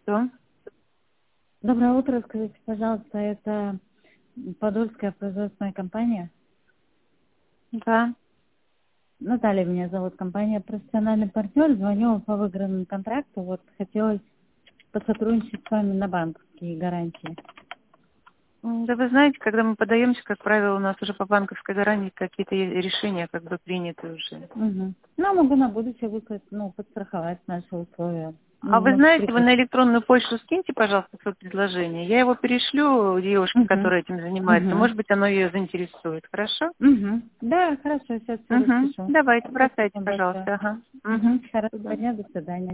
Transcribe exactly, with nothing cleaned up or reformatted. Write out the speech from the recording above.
что? Доброе утро. Скажите, пожалуйста, это Подольская производственная компания? Да. Наталья меня зовут, компания «Профессиональный партнер». Звоню по выигранному контракту. Вот хотелось посотрудничать с вами на банковские гарантии. Да вы знаете, когда мы подаемся, как правило, у нас уже по банковской гарантии какие-то решения как бы приняты уже. Угу. Ну, могу на будущее выслать, ну, подстраховать наши условия. А Ну, вы может, знаете, вы прикрыть. на электронную почту скиньте, пожалуйста, свое предложение. Я его перешлю девушке, Угу. которая этим занимается. Угу. Может быть, оно ее заинтересует. Хорошо? Угу. Да, хорошо, сейчас все Угу. распишу. Давайте, Спасибо бросайте, большое. пожалуйста. Ага. Угу. Угу. Хорошего дня, до свидания.